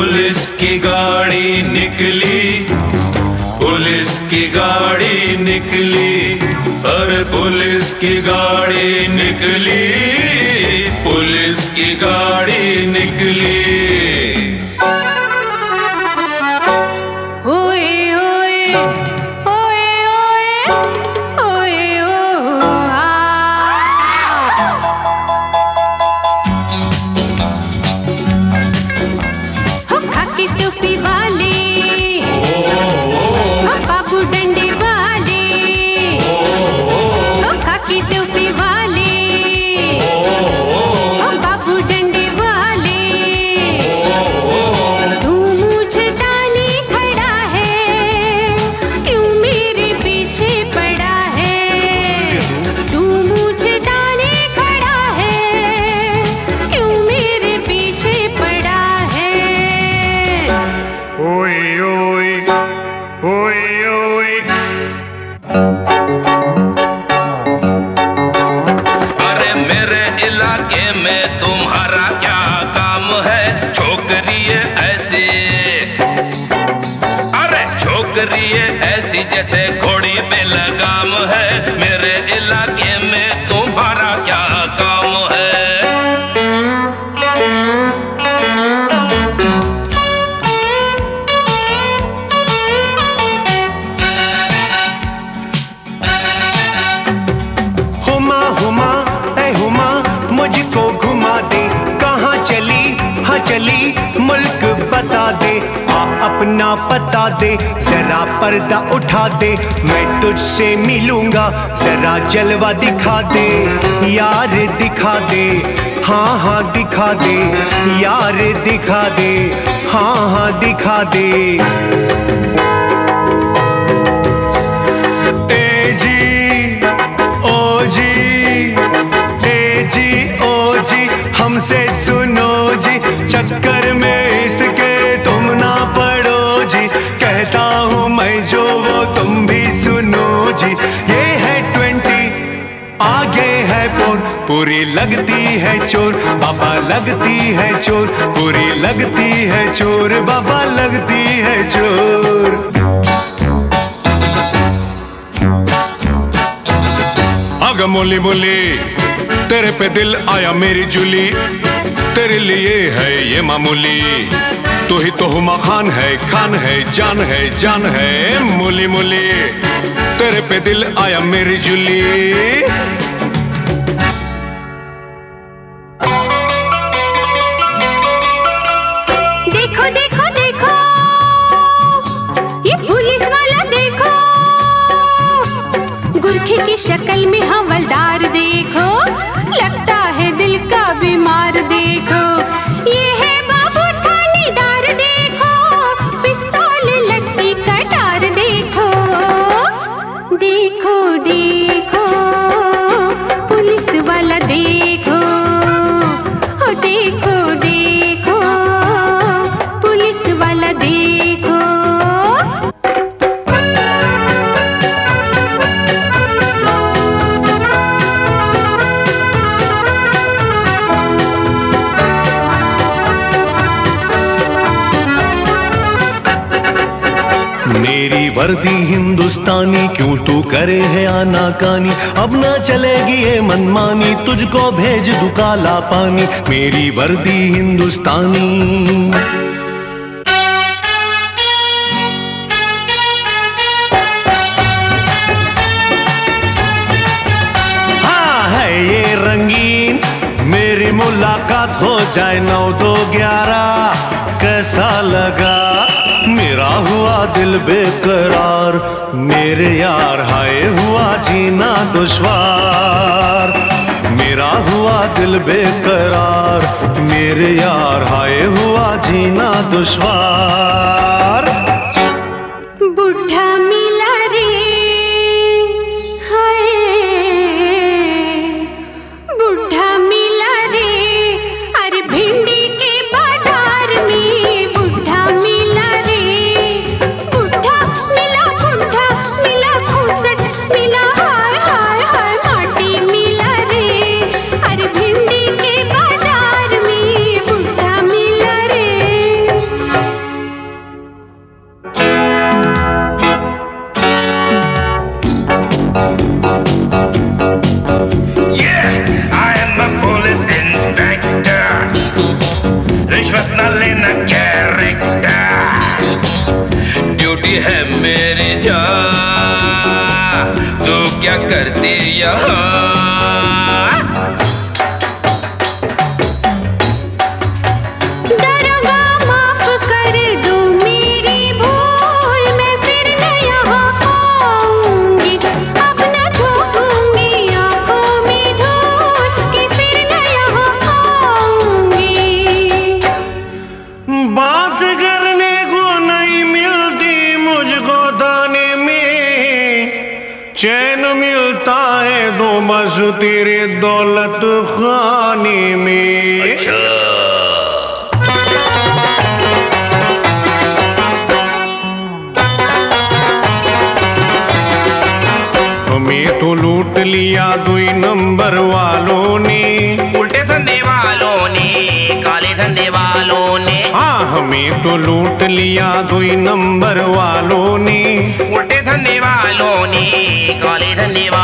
Police की गाड़ी निकली, पुलिस की गाड़ी निकली, अरे पुलिस की गाड़ी निकली, पुलिस की गाड़ी निकली। अरे मेरे इलाके में तुम्हारा क्या काम है? छोकरी ऐसी, अरे छोकरी ऐसी जैसे घोड़ी पे लगाम है। मेरे इलाके में तुम्हारा क्या काम है? मुझको घुमा दे, कहाँ चली, हाँ चली, मुल्क बता दे, अपना पता दे, जरा पर्दा उठा दे, मैं तुझसे मिलूंगा, जरा जलवा दिखा दे, यार दिखा दे, हाँ हाँ दिखा दे, यार दिखा दे, हाँ हाँ दिखा दे। ए जी, ओ जी, हमसे सुनो जी, चक्कर में इसके तुम ना पड़ो जी, कहता हूँ मैं जो वो तुम भी सुनो जी। ये है 20, आगे है 4, पूरी लगती है चोर, बाबा लगती है चोर, पूरी लगती है चोर, बाबा लगती है चोर। आगा मोली मोली, तेरे पे दिल आया मेरी जूली, तेरे लिए है ये मामूली, तू ही तो हुमा खान है, खान है, जान है, जान है, मोली मोली, तेरे पे दिल आया मेरी जूली। देखो देखो देखो, ये पुलिस वाला देखो, गुरखे की शक्ल में हवलदार देखो, लगता है दिल का बीमार देखो, ये है बाबू थानेदार देखो, पिस्तौल लट्टी कटार देखो, देखो देखो, पुलिस वाला देखो, हो देखो देखो, पुलिस वाला देखो। मेरी वर्दी हिंदुस्तानी, क्यों तू करे है आनाकानी, अब ना चलेगी ये मनमानी, तुझको भेज दूं काला पानी, मेरी वर्दी हिंदुस्तानी। हाँ है ये रंगीन, मेरी मुलाकात हो जाए 9-2-11, कैसा लगा मेरा हुआ दिल बेकरार, मेरे यार हाय हुआ जीना दुश्वार, मेरा हुआ दिल बेकरार, मेरे यार हाय हुआ जीना दुश्वार। बुढ़ा मिला रे, हाय बुढ़ा मिला रे, अरे भिंडी के बाजार में बुढ़ा मिला रे, बुढ़ा मिला, बुढ़ा मिला, खूसट मिला, हाय हाय हाय माटी मिला रे, अरे भिंडी के बाजार में बुढ़ा मिला रे। तेरे दौलत खाने में। अच्छा। हमें तो लूट लिया 2 नंबर वालों ने, उल्टे धंधे वालों ने, काले धंधे वालों ने। हाँ हमें तो लूट लिया 2 नंबर वालों ने, उल्टे धंधे वालों ने, काले धंधे वालों